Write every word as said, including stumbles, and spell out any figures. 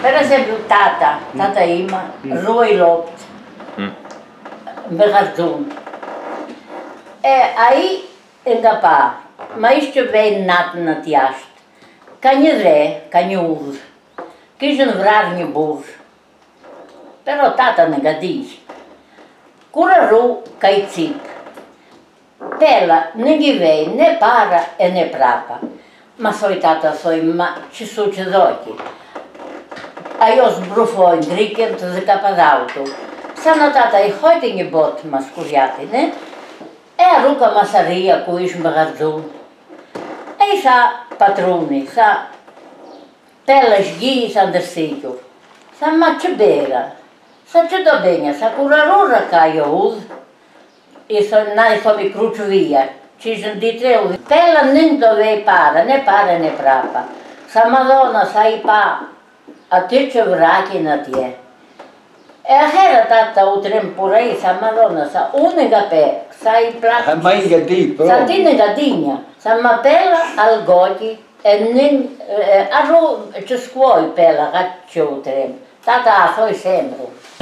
Per esempio tata, tata ima, roi lopt, me garzun. E aí engapá, mas isto vem nato na tiaste. Canha ré, canha ur, quis vrar ne bur. Però tata nega diz. Curaru caicip. Pela ninguém vem, ne para e ne prapa. Ma soi tata soi, ma ci succede aqui. Aí os brufoi drikem to ze capadauto. Sana tata i heute gebot mascuriati, ne? E a ruca massaria cu is magarzun. E sa patroni, sa pelas ghi sa andersito. Sa mace bera. Sa ce do bene, sa curarura caio uz. E so nai so mi crucio via. Ci sono di tre uz. Pela nin dove para, ne para ne prapa. Sa Madonna sa i pa. A te ce vrachi na tie. E a hera tata u trem por aí, sa Madonna, sa unica pe, sa i plati. Ma ingadi, però. Sa tine gadigna, sa ma pela al goti, e nin, a ru, ce scuoi pela, che u trem. Tata a soi sempre.